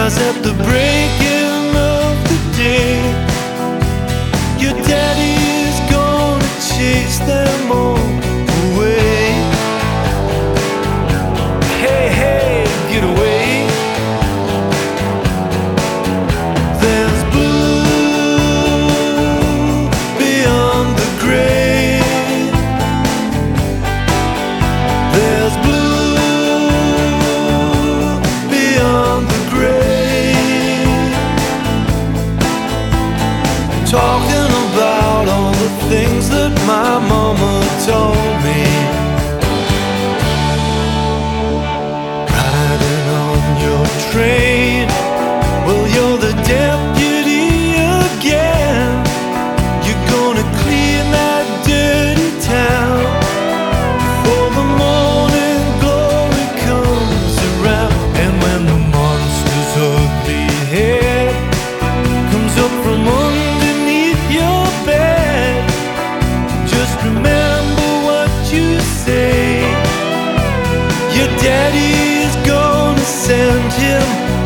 rise at the breaking of the day. Your daddy is gonna chase them all away. Hey, hey, get away. There's blue beyond the gray. There's blue beyond the gray. Talking about all the things that my mama told me. Riding on your train, well, you're the deputy again. You're gonna clean that dirty town before the morning glory comes around. And when the monster's ugly head comes up from underneath your bed, just remember what you say. Your daddy is gonna send him